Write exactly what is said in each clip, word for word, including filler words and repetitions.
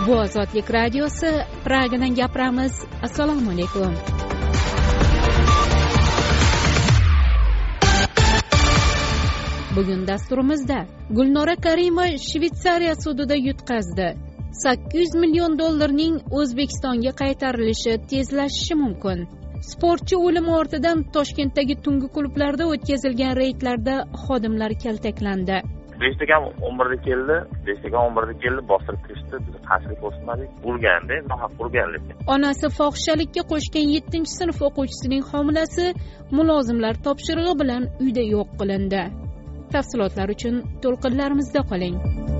Bu Ozodlik radiosi, Pragadan gapiramiz. Assalomu alaykum. Bugun dasturimizda Gulnora Karimova Shvetsariya sudida yutqazdi. sakkiz yuz million dollarning O'zbekistonga qaytarilishi tezlashishi mumkin. Sportchi o'limi ortidan Toshkentdagi tungi klublarda o'tkazilgan reydlarda xodimlar kaltaklandi. Beshtakam o'n birda keldi, beshtakam o'n birda keldi, bostirib kirishdi, biz qarshilik ko'rsatmadik. Urganda, nohaq urganlik. Onasi fohishalikka qo'shgan yettinchi sinf o'quvchisining homilasi mulozimlar topshirig'i bilan uyda yo'q qilindi. Tafsilotlar uchun to'lqinlarimizda qoling.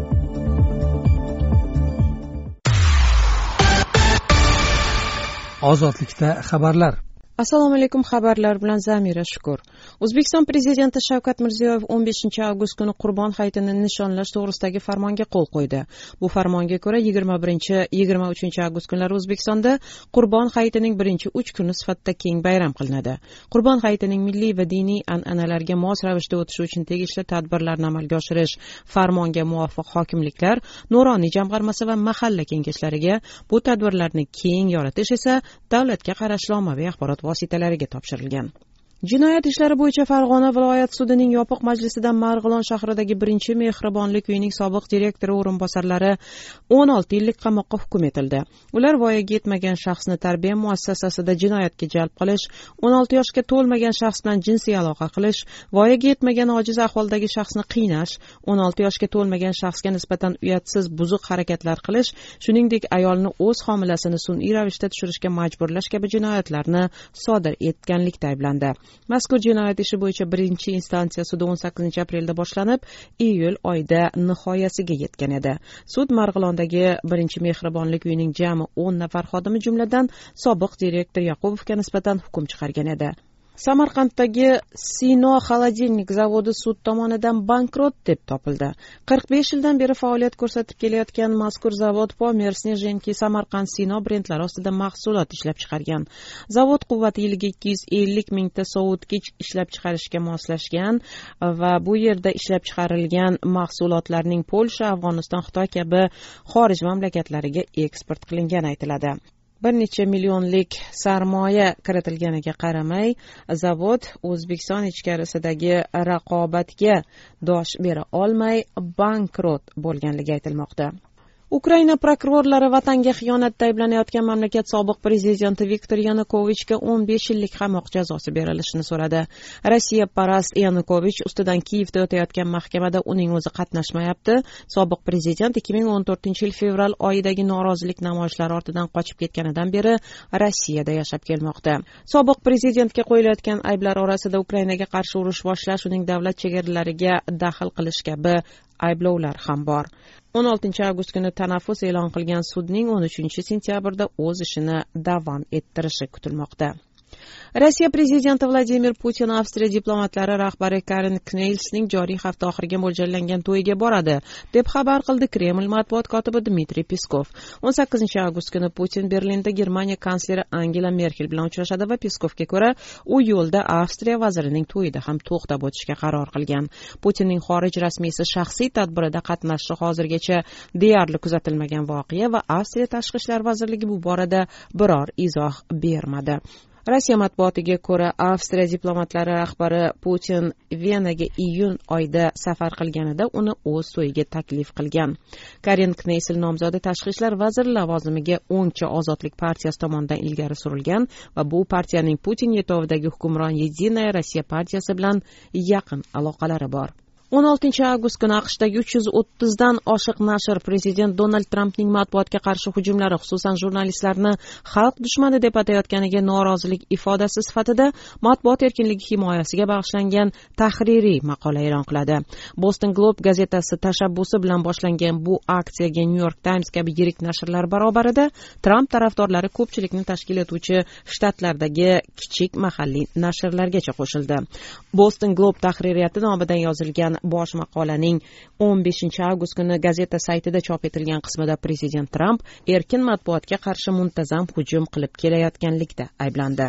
Ozodlikda xabarlar. Assalomu alaykum, xabarlar bilan Zamira Shukur. O'zbekiston prezidenti Shavkat Mirziyoyev o'n beshinchi avgust kuni Qurbon hayitini nishonlash to'g'risidagi farmonga qo'l qo'ydi. Bu farmonga ko'ra yigirma birinchi yigirma uchinchi avgust kunlari O'zbekistonda Qurbon hayitining birinchi uch kuni sifatida keng bayram qilinadi. Qurbon hayitining milliy va diniy an'analarga mos ravishda o'tishi uchun tegishli tadbirlarni amalga oshirish farmonga muvofiq hokimliklar, nuroniy jamg'armasi va mahalla kengashlariga, bu tadbirlarni keng yoritish esa davlatga qarashli ommaviy axborot vositalariga topshirilgan. Jinoyat ishlari bo'yicha Farg'ona viloyat sudining yopiq majlisida Marg'ilon shahridagi birinchi mehribonlik uyining sobiq direktori o'rinbosarlari o'n olti yillik qamoqqa hukm etildi. Ular voyaga yetmagan shaxsni tarbiya muassasasida jinoyatga jalb qilish, o'n olti yoshga to'lmagan shaxs bilan jinsiy aloqa qilish, voyaga yetmagan ojiz ahvoldagi shaxsni qiynash, o'n olti yoshga to'lmagan shaxsga nisbatan uyatsiz buzuq harakatlar qilish, shuningdek ayolni o'z homilasini sun'iy ravishda tushirishga majburlash kabi jinoyatlarni sodir etganlikda ayblandi. Mazkur jinoyat ishi bo'yicha birinchi instansiya sudi o'n sakkizinchi aprelda boshlanib, iyul oyida nihoyasiga yetgan edi. Sud Marg'ilondagi birinchi mehribonlik uyining jami o'n nafar xodimi jumladan sobiq direktor Yaqubovga nisbatan hukm chiqargan edi. Samarqanddagi Sino xolodilnik zavodi sud tomonidan bankrot deb topildi. qirq besh yildan beri faoliyat ko'rsatib kelayotgan mazkur zavod Pomer, Snezhenki, Samarqand, Sino brendlari ostida mahsulot ishlab chiqargan. Zavod quvvati yiliga ikki yuz ellik mingta sovutgich ishlab chiqarishga moslashgan va bu yerda ishlab chiqarilgan mahsulotlarning Polsha, Afg'oniston, Xitoy kabi xorij mamlakatlariga eksport qilingani aytiladi. Bir necha millionlik sarmoya kiritilganiga qaramay, zavod O'zbekiston ichkarisidagi raqobatga dosh bera olmay bankrot bo'lganligi aytilmoqda. Ukraina prokurorlari vatanga xiyonatda ayblanayotgan mamlakat sobiq prezidenti Viktor Yanukovichga o'n besh yillik qamoq jazosi berilishini so'radi. Rossiya parast Yanukovich ustidan Kiyevda o'tayotgan mahkamada uning o'zi qatnashmayapti. Sobiq prezident ikki ming o'n to'rtinchi yil fevral oyidagi norozilik namoyishlari ortidan qochib ketganidan beri Rossiyada yashab kelmoqda. Sobiq prezidentga qo'yilayotgan ayblar orasida Ukrainaga qarshi urush boshlash, uning davlat chegaralariga daxl qilish kabi ayblovlar ham bor. o'n oltinchi avgust kuni tanaffus e'lon qilgan sudning o'n uchinchi sentyabrda o'z ishini davom ettirishi kutilmoqda. Rossiya prezidenti Vladimir Putin Avstriya diplomatlari rahbari Karin Kneilsning joriy hafta oxiriga mo'ljallangan to'yiga boradi, deb xabar qildi Kreml matbuot kotibi Dmitriy Peskov. o'n sakkizinchi avgust kuni Putin Berlinda Germaniya kansleri Angela Merkel bilan uchrashadi va Peskovga ko'ra, u yo'lda Avstriya vazirining to'yida ham to'xtab o'tishga qaror qilgan. Putinning xorij rasmiysi shaxsiy tadbirida qatnashishi hozirgacha deyarli kuzatilmagan voqea va Avstriya tashqi ishlar vazirligi bu borada biror izoh bermadi. Rossiya matbuotiga ko'ra, Avstriya diplomatlari rahbari Putin Venaga iyun oyida safar qilganida uni o'z to'yiga taklif qilgan. Karin Kneysel nomzodi tashqi ishlar vaziri lavozimiga o'ngchi Ozodlik partiyasi tomonidan ilgari surilgan va bu partiyaning Putin yetovidagi hukmron Yedinaya Rossiya partiyasi bilan yaqin aloqalari bor. o'n oltinchi avgust kuni AQShdagi uch yuz o'ttizdan oshiq nashr prezident Donald Trampning matbuotga qarshi hujumlari, xususan jurnalistlarni xalq dushmani deb atayotganiga norozilik ifodasi sifatida matbuot erkinligi himoyasiga bag'ishlangan tahririy maqola e'lon qiladi. Boston Globe gazetasi tashabbusi bilan boshlangan bu aksiyaga New York Times kabi yirik nashrlar barobarida Trump tarafdorlari ko'pchilikni tashkil etuvchi shtatlardagi kichik mahalliy nashrlargacha qo'shildi. Boston Globe tahririyati nomidan yozilgan bosh maqolaning o'n beshinchi avgust kuni gazeta saytida chop etilgan qismida prezident Trump erkin matbuotga qarshi muntazam hujum qilib kelayotganlikda ayblandi.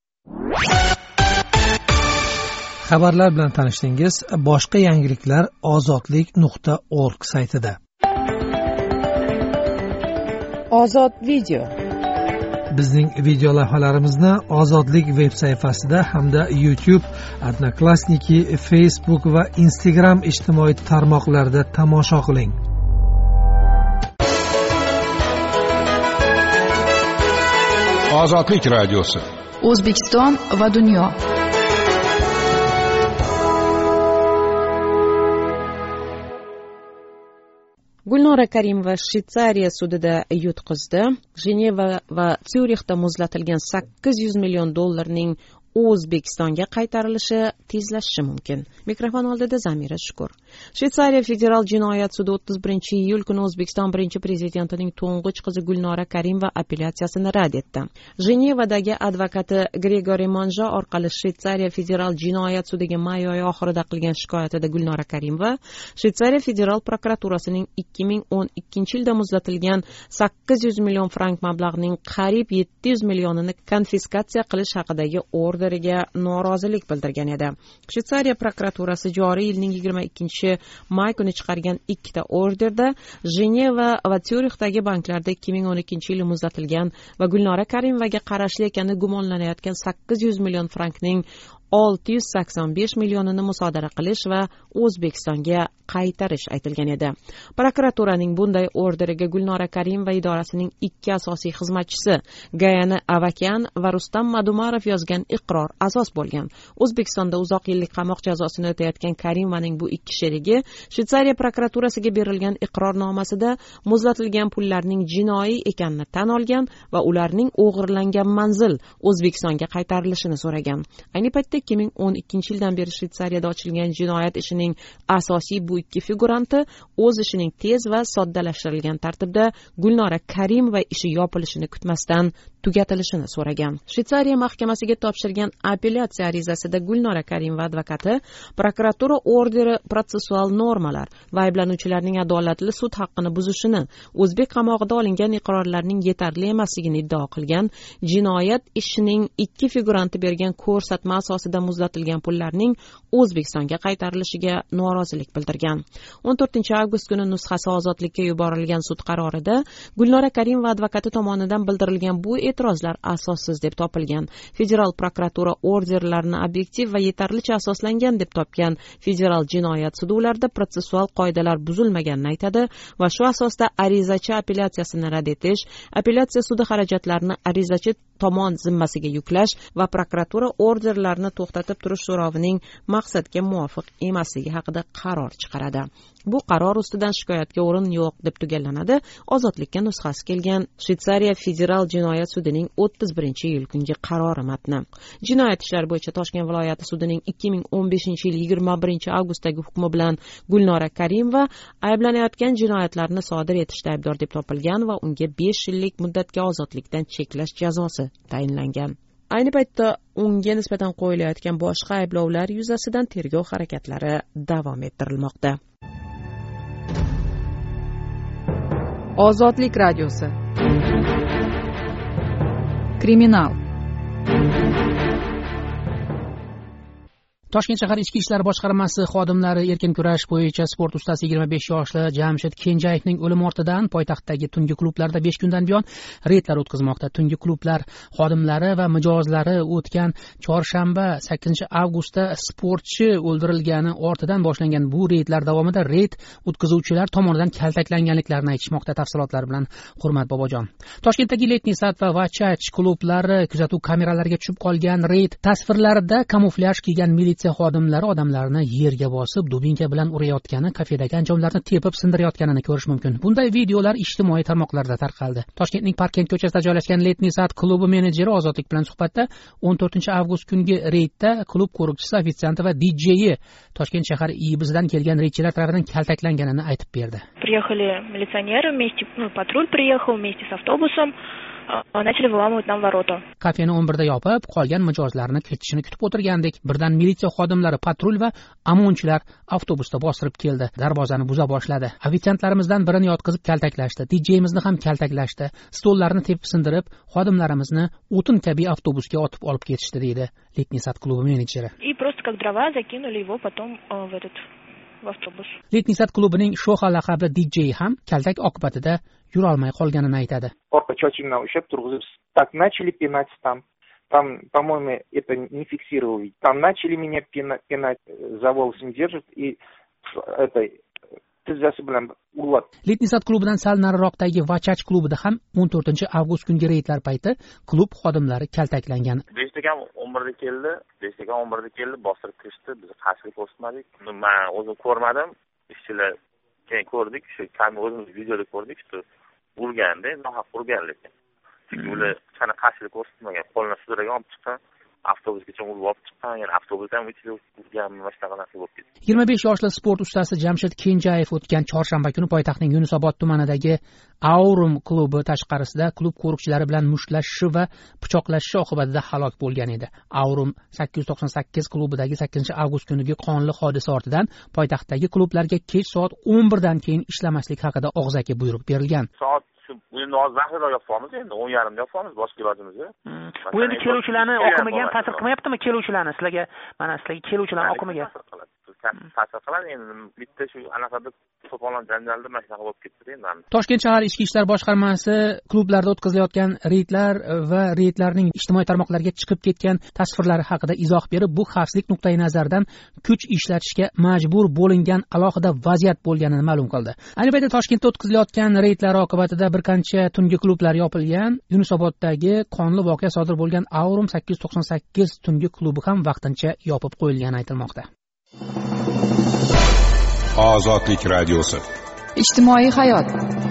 Xabarlar bilan tanishdingiz. Boshqa yangiliklar ozodlik nuqta org saytida. Ozod video. Bizning video lavhalarimizni Ozodlik veb sayfasida hamda YouTube, Odnoklassniki, Facebook va Instagram ijtimoiy tarmoqlarida tomosha qiling. Ozodlik radiosi. O'zbekiston va dunyo. Gulnora Karimova Shvetsariya sudida yutqizdi. Jeneva va Syurixda muzlatilgan sakkiz yuz million dollarning O'zbekistonga qaytarilishi tezlashishi mumkin. Mikrofon oldida Zamira Shukur. Shvetsariya federal jinoyat sudi o'ttiz birinchi iyul kuni O'zbekiston birinchi prezidentining to'ng'ich qizi Gulnora Karimova apellyatsiyasini rad etdi. Jenevadagi advokati Gregory Monjo orqali Shvetsariya federal jinoyat sudiga may oyi oxirida qilgan shikoyatida Gulnora Karimova Shvetsariya federal prokuraturasining ikki ming o'n ikkinchi yilda muzlatilgan sakkiz yuz million frank mablag'ning qariyb yetti yuz millionini konfiskatsiya qilish haqidagi orderiga norozilik bildirgan edi. Shvetsariya prokuraturasi joriy yilning yigirma ikkinchi may kuni chiqargan ikkita orderda Jeneva va Syurixdagi banklarda ikki ming o'n ikkinchi yil muzlatilgan va Gulnora Karimovaga qarashli ekani gumonlanayotgan sakkiz yuz million frankning olti yuz sakson besh millionini musodara qilish va O'zbekistonga qaytarish aytilgan edi. Prokuraturaning bunday orderiga Gulnora Karimova idorasining ikki asosiy xizmatchisi Gayana Avakyan va Rustam Madumarov yozgan iqror asos bo'lgan. O'zbekistonda uzoq yillik qamoq jazosini o'tayotgan Karimovaning bu ikki sherigi Shvetsariya prokuraturasiga berilgan iqrornomasida muzlatilgan pullarning jinoiy ekanini tan olgan va ularning o'g'irlangan manzil O'zbekistonga qaytarilishini so'ragan. Ayni paytda ikki ming o'n ikkinchi yildan beri Shvetsariyada ochilgan jinoyat ishining asosiy bu ikki figuranti o'z ishining tez va soddalashtirilgan tartibda Gulnora Karimova ishi yopilishini kutmasdan tugatilishini so'ragan. Shvetsariya mahkamasiga topshirgan apellyatsiya arizasida Gulnora Karimova advokati prokuratura orderi protsessual normalar va ayblanuvchilarning adolatli sud haqqini buzishini, o'zbek qamog'ida olingan iqrorlarning yetarli emasligini iddao qilgan, jinoyat ishining ikki figuranti bergan ko'rsatma asosida muzlatilgan pullarning O'zbekistonga qaytarilishiga norozilik bildirgan. o'n to'rtinchi avgust kuni nusxasi ozodlikka yuborilgan sud qarorida Gulnora Karimova advokati tomonidan bildirilgan bu e'tirozlar asossiz deb topilgan. Federal prokuratura orderlarni obyektiv va yetarlicha asoslangan deb topgan. Federal jinoyat sudi ularda protsessual qoidalar buzilmaganini aytadi va shu asosda arizachi apellyatsiyasini rad etish, apellyatsiya sudi xarajatlarini arizachi tomon zimmasiga yuklash va prokuratura orderlarni to'xtatib turish so'rovining maqsadga muvofiq emasligi haqida qaror chiqaradi. Bu qaror ustidan shikoyatga o'rin yo'q deb tugallanadi. Ozodlikka nusxasi kelgan Shvetsariya federal jinoyat sudining o'ttiz birinchi iyul kungi qarori matni. Jinoyat ishlari bo'yicha Toshkent viloyati sudining ikki ming o'n beshinchi yil yigirma birinchi avgustdagi hukmi bilan Gulnora Karimova ayblanayotgan jinoyatlarni sodir etishda aybdor deb topilgan va unga besh yillik muddatga ozodlikdan cheklash jazosi tayinlangan. Ayni paytda unga nisbatan qo'yilayotgan boshqa ayblovlar yuzasidan tergov harakatlari davom ettirilmoqda. Ozodlik radiosi. Kriminal. Toshkent shahar ichki ishlar boshqarmasi xodimlari erkin kurash bo'yicha sport ustasi yigirma besh yoshli Jamshid Kenjayevning o'limi ortidan poytaxtdagi tungi klublarda besh kundan buyon reydlar o'tkazmoqda. Tungi klublar xodimlari va mijozlari o'tgan chorshanba sakkizinchi avgustda sportchi o'ldirilgani ortidan boshlangan bu reydlar davomida reyd o'tkazuvchilar tomonidan kaltaklanganliklarini aytishmoqda. Tafsilotlar bilan Hurmat Bobojon. Toshkentdagi Letniy Sad va Vachach klublari kuzatuv kameralariga tushib qolgan reyd tasvirlarida kamuflyaj kiygan militsiya xodimlari odamlarni yerga bosib, dubinka bilan urayotgani, kafedagi anjomlarni tepib sindirayotganini ko'rish mumkin. Bunday videolar ijtimoiy tarmoqlarda tarqaldi. Toshkentning Parkent ko'chasida joylashgan Letniy Sad klubi menejeri Ozodlik bilan suhbatda o'n to'rtinchi avgust kungi reydda klub qo'riqchisi, ofitsianti va dijeyi Toshkent shahar Ibizdan kelgan reydchilar tomonidan kaltaklanganini aytib berdi. Приехали милиционеры вместе, ну, патруль приехал вместе с автобусом. Начали выламывать нам ворота. Kafeni o'n birda yopib, qolgan mijozlarni kiritishini kutib o'tirgandik. Birdan militsiya xodimlari, patrul va amonchilar avtobusda bostirib keldi. Darvozani buza boshladi. Ofitsiantlarimizdan birini yotqizib kaltaklashdi. Dijeyimizni ham kaltaklashdi. Stollarni tepib sindirib, xodimlarimizni o'tin kabi avtobusga otib olib ketishdi, deydi Letniy Sad klubi menejeri. И просто как дрова закинули его потом в этот в автобус. Letniy Sad klubining Shoha laqabli D J ham kaltak oqibatida yurolmay qolganini aytadi. Orqa chochimdan ushlab turg'izib, так начали пинать там. Там, по-моему, это не фиксировали. Там начали меня пинать, за волосы не держат и это tizzasi bilan urlab. Letniy Sad klubidan sal nariroqdagi Vachach klubida ham o'n to'rtinchi avgust kungi reydlar payti klub xodimlari kaltaklangan. Beshtakam o'n birda keldi, beshtakam o'n birda keldi, bostirib kirishdi, biz qarshilik ko'rsatmadik. Men o'zim ko'rmadim, ishchilar keyin ko'rdik, shu kam o'zimiz videoda ko'rdik, shu urganda, nohaq urgan lekin. Chunki ular sana qarshilik ko'rsatmagan, qo'lini sudragan olib chiqqan. Avtobusgacha urib olib chiqqan, ya'ni avtobus ham ichida urgan, mana shunaqa narsa bo'lib ketdi. yigirma besh yoshli sport ustasi Jamshid Kenjayev o'tgan chorshanba kuni poytaxtning Yunusobod tumanidagi Aurum klubi tashqarisida klub qo'riqchilari bilan mushtlashishi va pichoqlashishi oqibatida halok bo'lgan edi. Aurum sakkiz yuz to'qson sakkiz klubidagi sakkizinchi avgust kunigi qonli hodisa ortidan poytaxtdagi klublarga kech soat o'n birdan keyin ishlamaslik haqida og'zaki buyruq berilgan. Soat endi hozir zaxira yopamiz, endi o'n yarim da yopamiz, boshqa ilojimiz yo'q. Bu endi keluvchilarni oqimiga ta'sir qilmayaptimi? Keluvchilarni sizlarga, mana sizlarga keluvchilarni oqimiga ta'sir qiladi. Endi bitta shu anaqada to'polon janjalda mana shunaqa bo'lib ketdi endi. Toshkent shahar ichki ishlar boshqarmasi klublarda o'tkazilayotgan reydlar va reydlarning ijtimoiy tarmoqlarga chiqib ketgan tasvirlari haqida izoh berib, bu xavfsizlik nuqtai nazaridan kuch ishlatishga majbur bo'lingan alohida vaziyat bo'lganini ma'lum qildi. Ayni paytda Toshkentda o'tkazilayotgan reydlar oqibatida bir qancha tungi klublar yopilgan. Yunusoboddagi qonli voqea sodir bo'lgan Aurum sakkiz yuz to'qson sakkiz tungi klubi ham vaqtincha yopib qo'yilgani aytilmoqda. Ozodlik radiosi. Ijtimoiy hayot.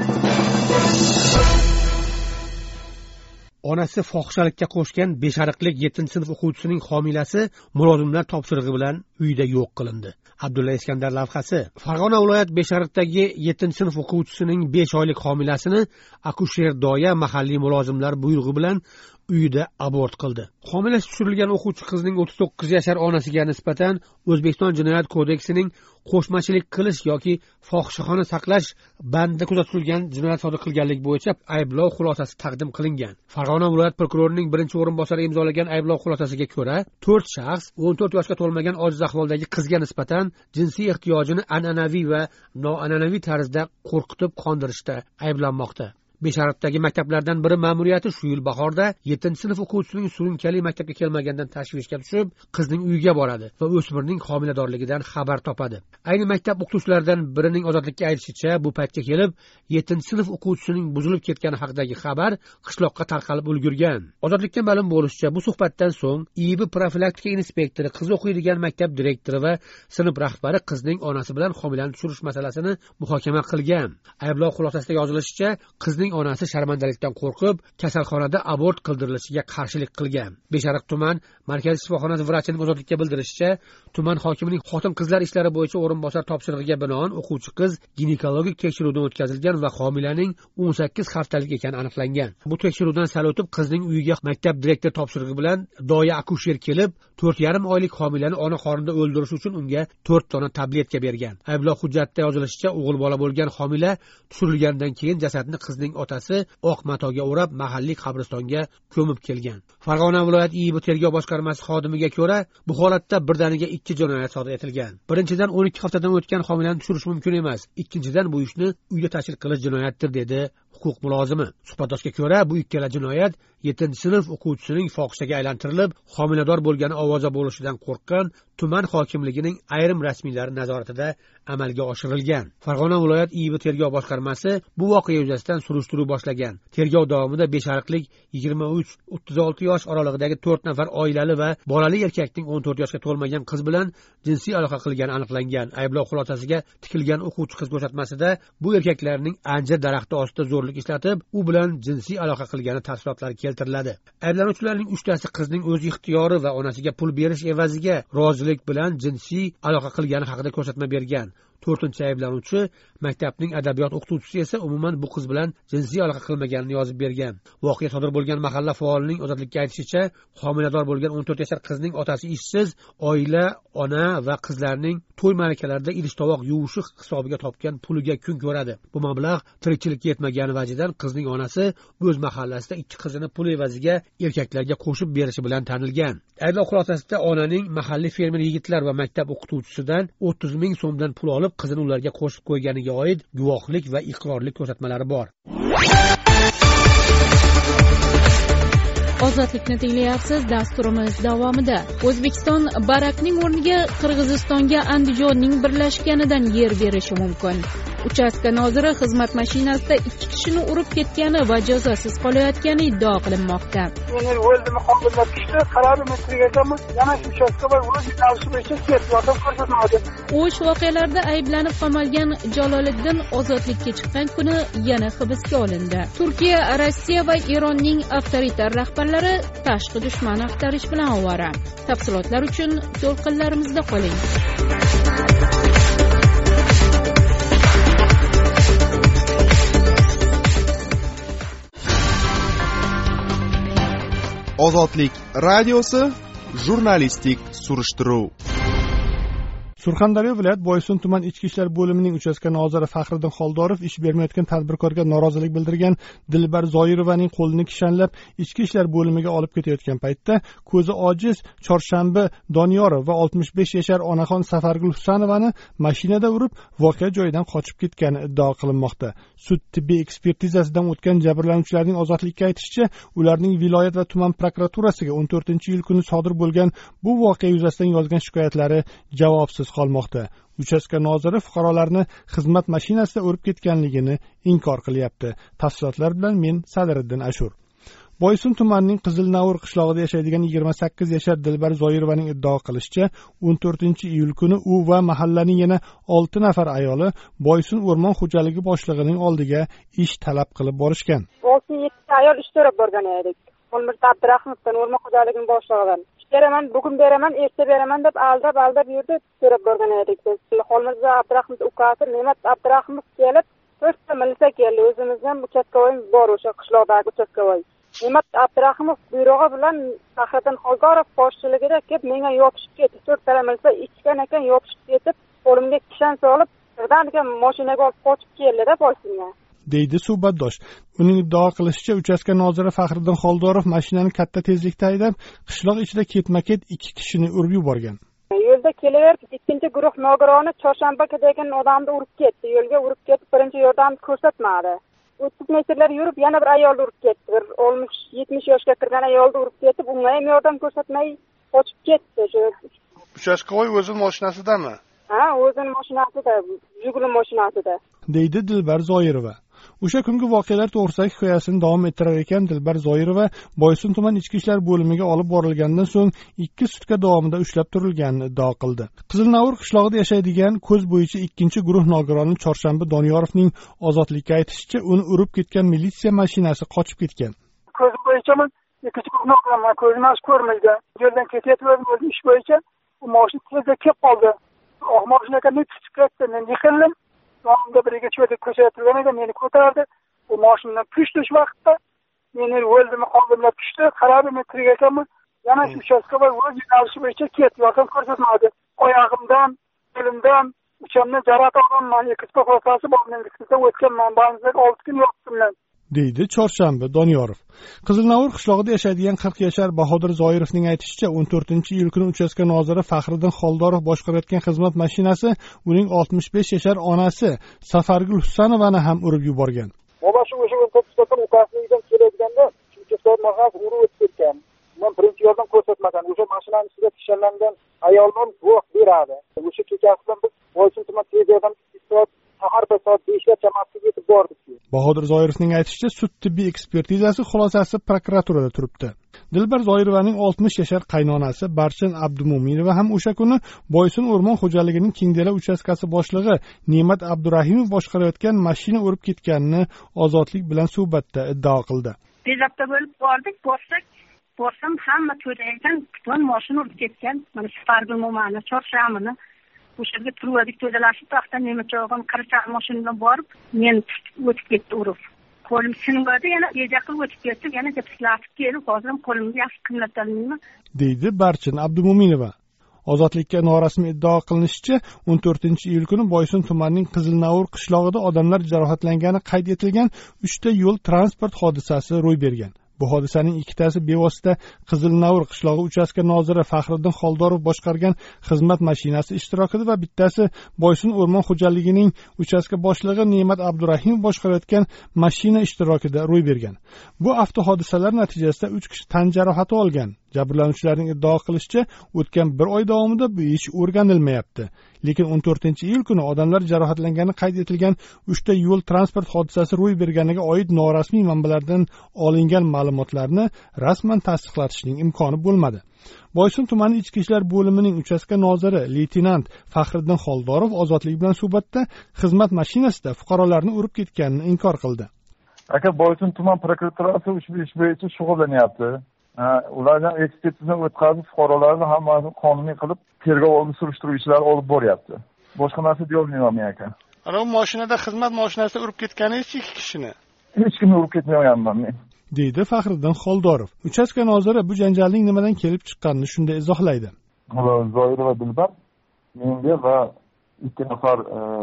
Onasi fohishalikka qo'shgan beshariqlik yettinchi sinf o'quvchisining homilasi mulozimlar topshirig'i bilan uyida yo'q qilindi. Abdulla Iskandar lavhasi. Farg'ona viloyat Besharqdagi yettinchi sinf o'quvchisining besh oylik homilasini akusher doya mahalliy mulozimlar buyrug'i bilan uyida abort qildi. Homilasi tushirilgan o'quvchi qizning o'ttiz to'qqiz yashar onasiga nisbatan O'zbekiston Jinoyat kodeksining qo'shmachilik qilish yoki fohishaxona saqlash bandida kuzatilgan jinoyat sodir qilganlik bo'yicha ayblov xulosasi taqdim qilingan. Farg'ona viloyat prokurorining birinchi o'rinbosari imzolagan ayblov xulosasiga ko'ra, to'rt shaxs o'n to'rt yoshga to'lmagan ojiz ahvoldagi qizga nisbatan jinsiy ehtiyojini an'anaviy va noan'anaviy tarzda qo'rqitib qondirishda ayblanmoqda. Besharqdagi maktablardan biri ma'muriyati shu yil bahorda yettinchi sinf o'quvchisining surunkali maktabga kelmagandan tashvishga tushib, qizning uyiga boradi va o'smirning homiladorligidan xabar topadi. Ayni maktab o'qituvchilaridan birining ozodlikka aytishicha, bu paytga kelib yettinchi sinf o'quvchisining buzilib ketgani haqidagi xabar qishloqqa tarqalib ulgurgan. Ozodlikka ma'lum bo'lishicha, bu suhbatdan so'ng I B profilaktika inspektori, qiz o'qiydigan maktab direktori va sinf rahbari qizning onasi bilan homilani tushirish masalasini muhokama qilgan. Ayblov xulosasida yozilishicha, qizning onasi sharmandalikdan qo'rqib, kasalxonada abort qildirilishiga qarshilik qilgan. Beshariq tuman markaziy shifoxonasi vrachining ozodlikka bildirishicha, tuman hokimining xotin-qizlar ishlari bo'yicha o'rinbosar topshirig'iga binoan o'quvchi qiz ginekologik tekshiruvdan o'tkazilgan va homilaning o'n sakkiz haftalik ekani aniqlangan. Bu tekshiruvdan sal o'tib, qizning uyiga maktab direktori topshirig'i bilan doya akusher kelib, to'rt yarim oylik homilani ona qornida o'ldirish uchun unga to'rt dona tabletka bergan. Ayblov hujjatda yozilishicha, o'g'il bola bo'lgan homila tushirilgandan keyin jasadni qizning otasi oq matoga o'rab mahalliy qabristonga ko'mib kelgan. Farg'ona viloyat I B tergov boshqarmasi xodimiga ko'ra, bu holatda birdaniga ikki jinoyat sodir etilgan. Birinchidan o'n ikki haftadan o'tgan homilani tushirish mumkin emas. Ikkinchidan bu ishni uyda tashkil qilish jinoyatdir, dedi huquq mulozimi. Suhbatdoshga ko'ra, bu ikkala jinoyat yettinchi sinf o'quvchisining fohishaga aylantirilib, homilador bo'lgani ovoza bo'lishidan qo'rqqan tuman hokimligining ayrim rasmiylari nazoratida amalga oshirilgan. Farg'ona viloyat I B tergov boshqarmasi bu voqea yuzasidan surishtiruv boshlagan. Tergov davomida beshariqlik yigirma uch o'ttiz olti yosh oralig'idagi to'rt nafar oilali va bolali erkakning o'n to'rt yoshga to'lmagan qiz bilan jinsiy aloqa qilgani aniqlangan. Ayblov xulosasiga tikilgan o'quvchi qiz ko'rsatmasida bu erkaklarning anjir daraxti ostida zo'rlik ishlatib, u bilan jinsiy aloqa qilgani tafsilotlari keltiriladi. Ayblanuvchilarning uchtasi qizning o'z ixtiyori va onasiga pul berish evaziga rozilik bilan jinsiy aloqa qilgani haqida ko'rsatma bergan. to'rtinchi ayblanuvchi maktabning adabiyot o'qituvchisi esa umuman bu qiz bilan jinsiy aloqa qilmaganini yozib bergan. Voqea sodir bo'lgan mahalla faolining ozodlikka aytishicha, homilador bo'lgan o'n to'rt yashar qizning otasi ishsiz, oila, ona va qizlarning to'y ma'rakalarida idish-tovoq yuvishi hisobiga topgan puliga kun ko'radi. Bu mablag' tirikchilikka yetmagani vajidan qizning onasi o'z mahallasida ikki qizini pul evaziga erkaklarga qo'shib berishi bilan tanilgan. Ayblov xulosasida onaning mahalliy fermer yigitlar va maktab o'qituvchisidan o'ttiz ming so'mdan pul olib, qizini ularga qo'shib qo'yganiga oid guvohlik va iqrorlik ko'rsatmalari bor. Ozodlikni tinglayapsiz. Dasturimiz davomida O'zbekiston Barakning o'rniga Qirg'izistonga Andijonning birlashganidan yer berishi mumkin. Uchastka noziri xizmat mashinasida ikki kishini urib ketgani va jazosiz qolayotgani iddao qilinmoqda. Men o'ldimi, qoldim kishni qaradi metrgaga, yana uchastka va o'z yo'nalishi bo'yicha ketib ko'rsatmadi. O'sh voqealarda ayblanib qamalgan Jaloliddin ozodlikka chiqqan kuni yana hibsga olindi. Turkiya, Rossiya va Eronning avtoritar rahbarlari tashqi dushman axtarish bilan ovora. Tafsilotlar uchun to'lqinlarimizda qoling. Ozodlik radiosi jurnalistik surishtiruv. Surxondaryo viloyat Boysun tuman ichki ishlar bo'limining uchastka noziri Faxriddin Xoldorov ish bermayotgan tadbirkorga norozilik bildirgan Dilbar Zoirovaning qo'lini kishanlab ichki ishlar bo'limiga olib ketayotgan paytda ko'zi ojiz Chorshanba Doniyorov va oltmish besh yashar onaxon Safargul Husanovani mashinada urib voqea joyidan qochib ketgani iddao qilinmoqda. Sud tibbiy ekspertizasidan o'tgan jabrlanuvchilarning ozodlikka aytishicha, ularning viloyat va tuman prokuraturasiga o'n to'rtinchi iyul kuni sodir bo'lgan bu voqea yuzasidan yozgan shikoyatlari javobsiz qolmoqda. Uchastka noziri fuqarolarni xizmat mashinasida urib ketganligini inkor qilyapti. Tafsilotlar bilan men Sadiriddin Ashur. Boysun tumanining Qizilnavur qishlog'ida yashaydigan yigirma sakkiz yashar Dilbar Zoirovaning iddao qilishicha, o'n to'rtinchi iyul kuni u va mahallaning yana olti nafar ayoli Boysun o'rmon xo'jaligi boshlig'ining oldiga ish talab qilib borishgan. olti yetti ayol ish so'rab borgan edik. Olmirta Abdurahmovdan o'rmon xo'jaligining boshlig'idan. Beraman, bugun beraman, erta beraman deb aldab aldab yurdi, so'rab borgan edik biz. Xolmirza Abdurahmov ukasi Ne'mat Abdurahmov kelib, to'rtta milisa keldi. O'zimizdan uchastkovoyimiz bor o'sha qishloqdagi uchastkovoy. Ne'mat Abdurahmov buyrug'i bilan Faxriddin Xoldorov boshchiligida kelib menga yopishib ketdi. to'rtta milisa ichgan ekan, yopishib ketib, qo'limga kishan solib, birdaniga mashinaga olib qochib keldi-da Boysunga. deydi suhbatdosh. Uning iddao qilishicha, uchastka noziri Faxriddin Xoldorov mashinani katta tezlikda haydab, qishloq ichida ketma-ket ikki kishini urib yuborgan. Yo'lda kelaverib, ikkinchi guruh nogironi Chorshanbaga degan odamni urib ketdi. Yo'lga urib ketib, birinchi yordamni ko'rsatmadi. o'ttiz metrlar yurib, yana bir ayolni urib ketdi. Bir oltmish yetmish yoshga kirgan ayolni urib ketib, unga ham yordam ko'rsatmay qochib ketdi. Uchastkovoy o'zining mashinasidami? Ha, o'zining mashinasida, Jiguli mashinasida. deydi Dilbar Zoirova. O'sha kungi voqealar to'g'risidagi hikoyasini davom ettirar ekan Dilbar Zoirova Boysun tuman ichki ishlar bo'limiga olib borilgandan so'ng ikki sutka davomida ushlab turilganini iddao qildi. Qizilnavur qishlog'ida yashaydigan ko'z bo'yicha ikkinchi guruh nogironi Chorshanba Doniyorovning ozodlikka aytishicha, uni urib ketgan militsiya mashinasi qochib ketgan. Ko'z bo'yicha men ikkinchi guruh nogiron, ko'zim ash ko'rmaydi. Yo'ldan ketayotgandim, o'zim ish bo'yicha u mashina tezda kelib qoldi. Oh, mashinaga men tushib ketdim, men yiqildim. Yonimda biriga cho'dib ko'rsatgan ekan, meni ko'tardi. U mashinadan tushdi shu vaqtda. Men o'ldimi, qoldim deb tushdi. Qaradim, metrga ekanman. Yana shu uchastka va o'z yo'nalishi bo'yicha ketdi, yordam ko'rsatmadi. Oyog'imdan, qo'limdan, uchamdan jarohat olganman. Ikkita qo'lqasi bor, men ikkita o'tganman. Ba'zida olti kun yotdim. deydi Chorshanba Doniyorov. Qizilnavur qishlog'ida yashaydigan qirq yashar Bahodir Zoirovning aytishicha, o'n to'rtinchi iyul kuni uchastka noziri Faxriddin Xoldorov boshqarayotgan xizmat mashinasi uning oltmish besh yashar onasi Safargul Husanovani ham urib yuborgan. Boboshi o'sha o'rtada ukasidan kelayotganda, uchastka mashinasi urib o'tib ketgan. Men birinchi yordam ko'rsatmagan. O'sha mashinaning ichida kishanlangan ayoldan guvoh beradi. O'sha kechasidan biz Boysun tuman tez yordam har bir soat beshga chamasiga yetib bordik. Bahodir Zoirovning aytishicha, sud tibbiy ekspertizasi xulosasi prokuraturada turibdi. Dilbar Zoirovaning oltmish yashar qaynonasi Barchin Abdumo'minova ham o'sha kuni Boysun o'rmon xo'jaligining Kingdala uchastkasi boshlig'i Ne'mat Abdurahimov boshqarayotgan mashina urib ketganini ozodlik bilan suhbatda iddao qildi. Tezakda bo'lib bordik, borsak, borsam hamma to'da ekan, butun mashina urib ketgan. Mana Spargul momani, Chorshamini o'sha yerga turdik to'dalashib taqdan nima chog'im qirchaq mashina bilan borib meni o'tib ketdi urib. Qo'lim sinmadi, yana yeja qilib o'tib ketdi, yana tepsilatib kelib, hozir ham qo'limni yaxshi qimlatolmayman, deydi Barchin Abdumo'minova. Ozodlikka norasmiy iddao qilinishicha, o'n to'rtinchi iyul kuni Boysun tumanining Qizilnavur qishlog'ida odamlar jarohatlangani qayd etilgan uchta yo'l transport hodisasi ro'y bergan. Bu hodisaning ikkitasi bevosita Qizilnavur qishlog'i uchastka noziri Faxriddin Xoldorov boshqargan xizmat mashinasi ishtirokida va bittasi Boysun o'rmon xo'jaligining uchastka boshlig'i Ne'mat Abdurahimov boshqarayotgan mashina ishtirokida ro'y bergan. Bu avtohodisalar natijasida uch kishi tan jarohati olgan. Jabrlanuvchilarning iddao qilishicha, o'tgan bir oy davomida bu ish o'rganilmayapti. Lekin o'n to'rtinchi iyul kuni odamlar jarohatlangani qayd etilgan uchta yo'l transport hodisasi ro'y berganiga oid norasmiy manbalardan olingan ma'lumotlarni rasman tasdiqlatishning imkoni bo'lmadi. Boysun tumani ichki ishlar bo'limining uchastka noziri leytenant Faxriddin Xoldorov Ozodlik bilan suhbatda xizmat mashinasida fuqarolarni urib ketganini inkor qildi. Aka, Boysun tuman prokuraturasi ushbu ish bo'yicha shug'ullanyapti. Ulardan ekspertiza o'tkazib, fuqarolarni hammasini qonuniy qilib, tergov oldi surishtiruv ishlari olib boryapti. Boshqa narsa deyolmayman men aka. Ana bu mashinada xizmat mashinasida urib ketganingiz ikki kishini. Hech kimni urib ketmayapman men, deydi Faxriddin Xoldorov. Uchastka noziri bu janjalning nimadan kelib chiqqanini shunday izohlaydi. Zoira va Dilbar menga va ikki nafar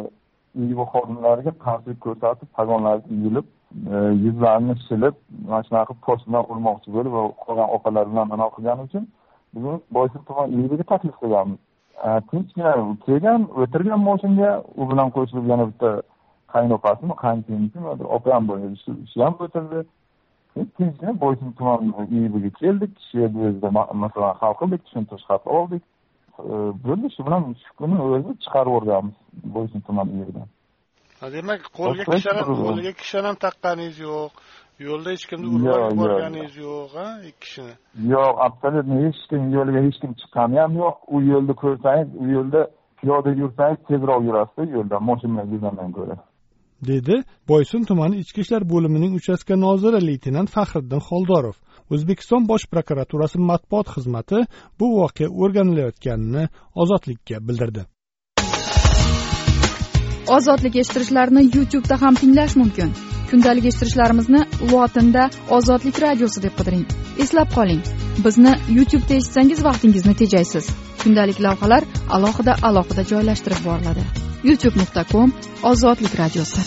iiv xodimlariga qarshilik ko'rsatib, pagonlarni yilib, yuzlarini silib, mana shunaqa postdan urmoqchi bo'lib va qolgan okalar bilan anaqa qilgani uchun bugun Boysun tuman iiviga taklif qilganmiz. Tinchgina kelgan, o'tirgan mashinaga u bilan qo'shilib yana bitta qaynopasimi, qaynotamisimi, opa ham bo'ldi, shu ham o'tirdi. Tinchgina Boysun tuman iiviga keldik, shu yerda o'zida masalan hal qildik, tushuntirish xati oldik. Bo'ldi, shu bilan shu kuni o'zi chiqarib o'rganmiz Boysun tuman iividan. Demak, qo'lga kishanam, qo'lga kishanam taqqaningiz yo'q. Yo'lda hech kimni urib yuborganingiz yo'q, ha, ikki kishini. Yo'q, absolutni hech kim yo'lga hech kim chiqqani ham yo'q. U yo'lda ko'rsangiz, u yo'lda piyoda yursangiz tezroq yurasiz yo'lda, mashina bilan yurgandan ko'ra. dedi Boysun tumani ichki ishlar bo'limining uchastka noziri leytenant Faxriddin Xoldorov. O'zbekiston Bosh prokuraturasi matbuot xizmati bu voqea o'rganilayotganini Ozodlikka bildirdi. Ozodlik eshittirishlarni YouTube'da ham tinglash mumkin. Kundalik eshittirishlarimizni lotinda Ozodlik radiosi deb qidiring. Eslab qoling, bizni YouTube'da eshitsangiz vaqtingizni tejaysiz. Kundalik lavhalar alohida alohida joylashtirib boriladi. youtube nuqta com Ozodlik radiosi.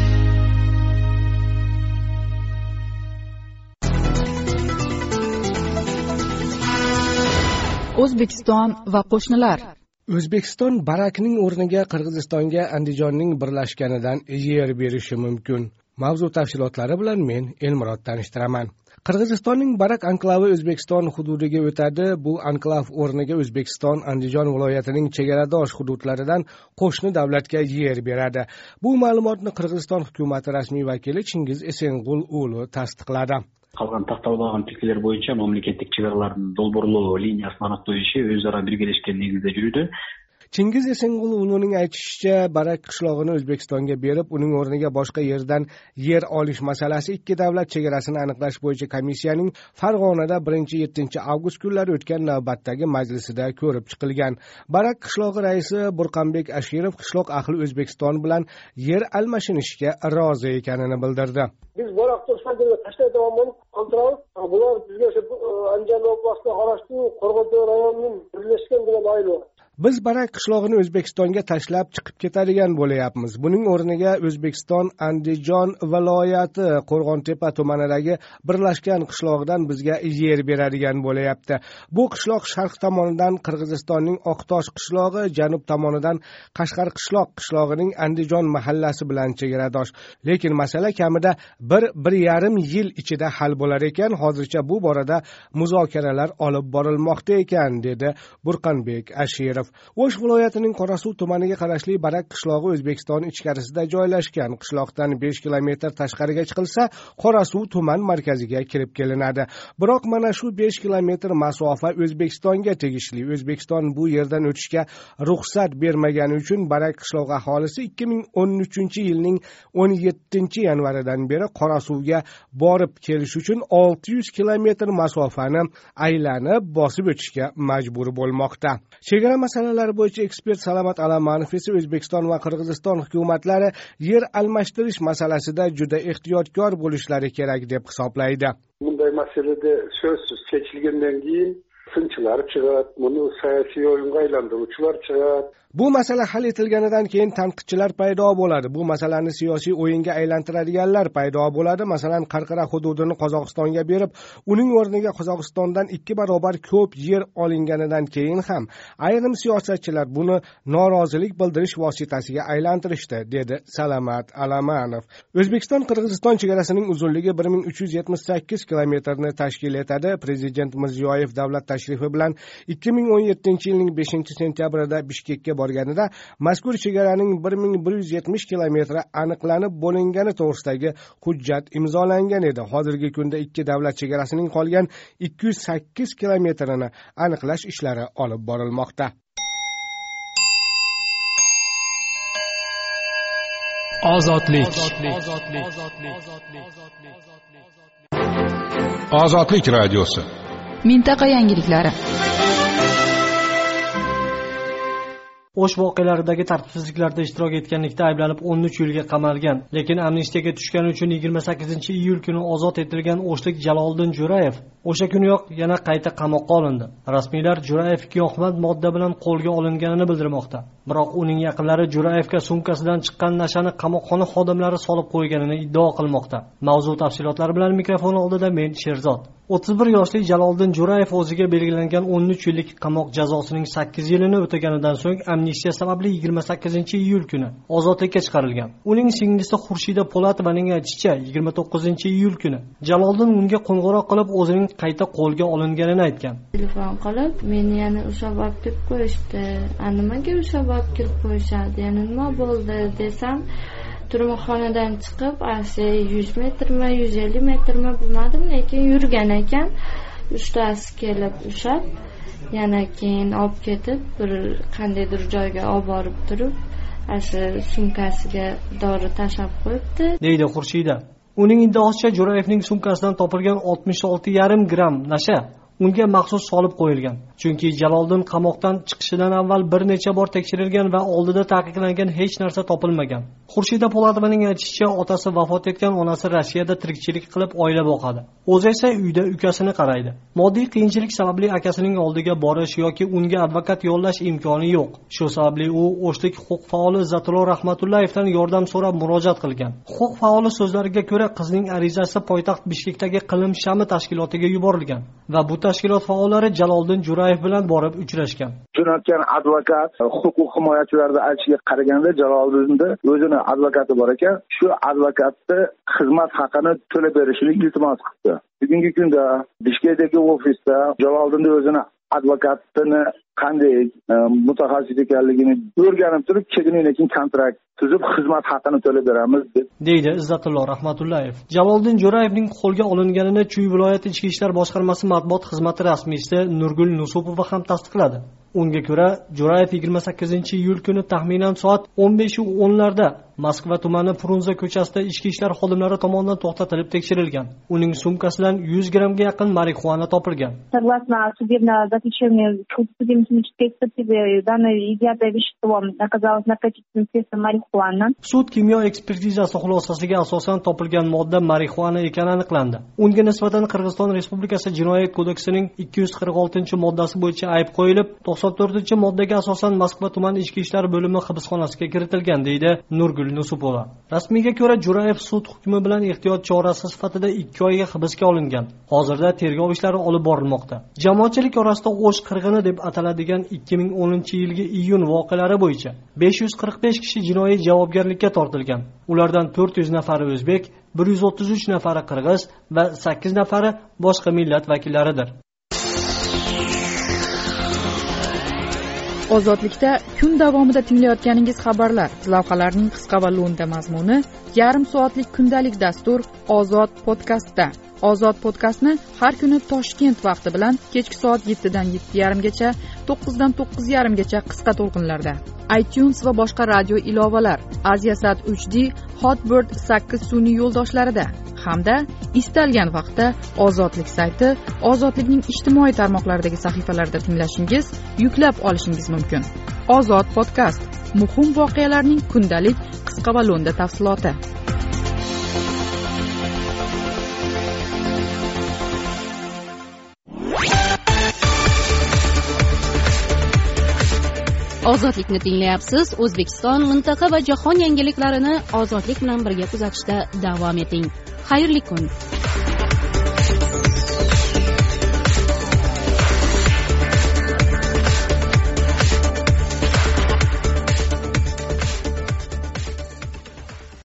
O'zbekiston va qo'shnilar. O'zbekiston Barakning o'rniga Qirg'izistonga Andijonning birlashganidan yer berishi mumkin. Mavzu tafsilotlari bilan men Elmurod tanishtiraman. Qirg'izistonning Barak anklavi O'zbekiston hududiga o'tadi. Bu anklav o'rniga O'zbekiston Andijon viloyatining chegaradosh hududlaridan qo'shni davlatga yer beradi. Bu ma'lumotni Qirg'iziston hukumati rasmiy vakili Chingiz Esengul o'g'li tasdiqladi. Қалған тақталған тектелер бойынша мемлекеттік шекаралардың долборлоо линиясын анықтау иши өзара биргелешкен негизде жүрүүдө. Chingiz Esenguluning aytishicha, Barak qishlog'ini O'zbekistonga berib, uning o'rniga boshqa yerdan yer olish masalasi ikki davlat chegarasini aniqlash bo'yicha komissiyaning Farg'onada birinchi yettinchi avgust kunlari o'tgan navbatdagi majlisida ko'rib chiqilgan. Barak qishlog'i raisi Burqanbek Ashirov qishloq ahli O'zbekiston bilan yer almashinishga rozi ekanini bildirdi. Biz Barak qishlog'ini tashlaydigan qoldiramiz. Bular bizga shu Andijon oblastida qarashli Qo'rg'ontepa rayonining birlashgan degan oila. Biz Barak qishlog'ini O'zbekistonga tashlab chiqib ketadigan bo'layapmiz. Buning o'rniga O'zbekiston Andijon viloyati Qo'rg'ontepa tumanidagi birlashgan qishlog'idan bizga yer beradigan bo'layapti. Bu qishloq sharq tomonidan Qirg'izistonning Oqtosh qishlog'i, janub tomonidan Qashqar qishloq qishlog'ining Andijon mahallasi bilan chegaradosh. Lekin masala kamida bir bir yarim yil ichida hal bo'lar ekan. Hozircha bu borada muzokaralar olib borilmoqda ekan, dedi Burqanbek Ashirov. O'sh viloyatining Qorasuv tumaniga qarashli Barak qishlog'i O'zbekiston ichkarisida joylashgan. Qishloqdan besh kilometr tashqariga chiqilsa, Qorasuv tuman markaziga kirib kelinadi. Biroq mana shu besh kilometr masofa O'zbekistonga tegishli. O'zbekiston bu yerdan o'tishga ruxsat bermagani uchun Barak qishlog'i aholisi ikki ming o'n uchinchi yilning o'n yettinchi yanvaridan beri Qorasuvga borib kelish uchun olti yuz kilometr masofani aylanib bosib o'tishga majbur bo'lmoqda. Chegara masalalari bo'yicha ekspert Salamat Alamanov esa O'zbekiston va Qirg'iziston hukumatlari yer almashtirish masalasida juda ehtiyotkor bo'lishlari kerak deb hisoblaydi. Bunday masalada so'zsiz chechilgandan keyin sinchilar chiqadi, buni siyosiy o'yinga aylantiruvchilar chiqadi. Bu masala hal etilganidan keyin tanqidchilar paydo bo'ladi. Bu masalani siyosiy o'yinga aylantiradiganlar paydo bo'ladi. Masalan, Qarqara hududini Qozog'istonga berib, uning o'rniga Qozog'istondan ikki barobar ko'p yer olinganidan keyin ham ayrim siyosatchilar buni norozilik bildirish vositasiga aylantirishdi, dedi Salamat Alamanov. O'zbekiston Qirg'iziston chegarasining uzunligi bir ming uch yuz yetmish sakkiz kilometrni tashkil etadi. Prezident Mirziyoyev davlat tashrifi bilan ikki ming o'n yettinchi yilning beshinchi sentyabrida Bishkekka borganida mazkur chegaraning bir ming bir yuz yetmish kilometri aniqlanib bo'lingani to'g'risidagi hujjat imzolangan edi. Hozirgi kunda ikki davlat chegarasining qolgan ikki yuz sakkiz kilometrini aniqlash ishlari olib borilmoqda. Ozodlik. Ozodlik radiosi. Mintaqa yangiliklari. O'sh voqealaridagi tartibsizliklarda ishtirok etganlikda ayblanib o'n uch yilga qamalgan, lekin amnistiyaga tushgani uchun yigirma sakkizinchi iyul kuni ozod etilgan o'shlik Jaloliddin Jo'rayev o'sha kuniyoq yana qayta qamoqqa olindi. Rasmiylar Jo'rayev giyohvand modda bilan qo'lga olinganini bildirmoqda. Biroq uning yaqinlari Jo'rayevga sumkasidan chiqqan nashani qamoqxona xodimlari solib qo'yganini iddao qilmoqda. Mavzu tafsilotlari bilan mikrofon oldida men Sherzod. o'ttiz bir yoshli Jaloliddin Jo'rayev o'ziga belgilangan o'n uch yillik qamoq jazosining sakkiz yilini o'taganidan so'ng amnistiya sababli yigirma sakkizinchi iyul kuni ozodlikka chiqarilgan. Uning singlisi Xurshida Po'latovaning aytishicha, yigirma to'qqizinchi iyul kuni Jaloliddin unga qo'ng'iroq qilib o'zining qayta qo'lga olinganini aytgan. Telefon qilib, meni yana o'sha vaqt kirib qo'yishdi. Nimaga o'sha vaqt kirib qo'yishadi? Yana nima bo'ldi desam, turmaxonadan chiqib, asli yuz metrmi, yuz ellik metrmi bilmadim, lekin yurgan ekan. Uchtasi kelib ushab, yana keyin olib ketib, bir qandaydir joyga olib borib turib, asli sumkasiga dori tashab qo'yibdi, deydi Xurshida. Uning iddaosicha Jo'rayevning sumkasidan topilgan oltmish olti yarim gramm nasha unga maxsus solib qo'yilgan. Chunki Jaloliddin qamoqdan chiqishidan avval bir necha bor tekshirilgan va oldida taqiqlangan hech narsa topilmagan. Xurshida Po'latovaning aytishicha, otasi vafot etgan, onasi Rossiyada tirikchilik qilib oila boqadi. O'zi esa uyda ukasini qaraydi. Moddiy qiyinchilik sababli akasining oldiga borish yoki unga advokat yollash imkoni yo'q. Shu sababli u O'shlik huquq faoli Izzatullo Rahmatullayevdan yordam so'rab murojaat qilgan. Huquq faoli so'zlariga ko'ra, qizning arizasi poytaxt Bishkekdagi Qilim Shami tashkilotiga yuborilgan va bu tashkilot faollari Jaloliddin Jo'rayev bilan borib uchrashgan. Jo'natgan advokat huquq himoyachilarida aytishiga qaraganda, Jaloliddinda o'zini advokati bor ekan, shu advokatni xizmat haqini to'lab berishini iltimos qildi. Bugungi kunda Bishkekdagi ofisda Jaloliddinda o'zini advokatini qanday mutaxassis ekanligini o'rganib turib, keyin kontrakt tuzib xizmat haqini to'lab beramiz deb deydi Izzatullo Rahmatulloyev. Jaloliddin Jo'rayevning qo'lga olinganini Chuy viloyati Ichki ishlar boshqarmasi matbuot xizmati rasmiysi Nurgul Nusupova ham tasdiqladi. Unga ko'ra, Jo'rayev yigirma sakkizinchi iyul kuni taxminan soat o'n besh o'n larda Moskva tumani Frunze ko'chasida ichki ishlar xodimlari tomonidan to'xtatilib tekshirilgan. Uning sumkasidan yuz grammga yaqin marixuana topilgan. Согласно судебного заключения судебно-химической экспертизы данное изъятое вещество оказалось наркотическим средством марихуана. Sud kimyo ekspertizasi xulosasiga asosan topilgan modda marixuana ekani aniqlandi. Unga nisbatan Qirg'iziston Respublikasi Jinoyat kodeksining ikki yuz qirq oltinchi moddasi bo'yicha ayb qo'yilib, to'qson to'rtinchi moddaga asosan Moskva tuman ichki ishlar bo'limi hibsxonasiga kiritilgan, deydi Nurgul Nusupova. Rasmiyga ko'ra, Jo'rayev sud hukmi bilan ehtiyot chorasi sifatida ikki oyga hibsga olingan. Hozirda tergov ishlari olib borilmoqda. Jamoatchilik orasida O'sh qirg'ini deb ataladigan ikki ming o'ninchi yilgi iyun voqealari bo'yicha besh yuz qirq besh kishi jinoiy javobgarlikka tortilgan. Ulardan to'rt yuz nafari o'zbek, bir yuz o'ttiz uch nafari qirg'iz va sakkiz nafari boshqa millat vakillaridir. Ozodlikda kun davomida tinglayotganingiz xabarlar, lavhalarning qisqa va lo'nda mazmuni yarim soatlik kundalik dastur Ozod podkastda. Ozod podkastni har kuni Toshkent vaqti bilan kechki soat yettidan yetti yarimgacha, to'qqizdan to'qqiz yarimgacha qisqa to'lqinlarda, iTunes va boshqa radio ilovalar, Aziasat uch D, Hotbird sakkiz sun'iy yo'ldoshlarida hamda istalgan vaqtda Ozodlik sayti, Ozodlikning ijtimoiy tarmoqlaridagi sahifalarida tinglashingiz, yuklab olishingiz mumkin. Ozod podkast, muhim voqealarning kundalik qisqa va lo'nda tafsiloti. Ozodlikni tinglayapsiz. O'zbekiston, mintaqa va jahon yangiliklarini Ozodlik bilan birga kuzatishda davom eting. Xayrli kun.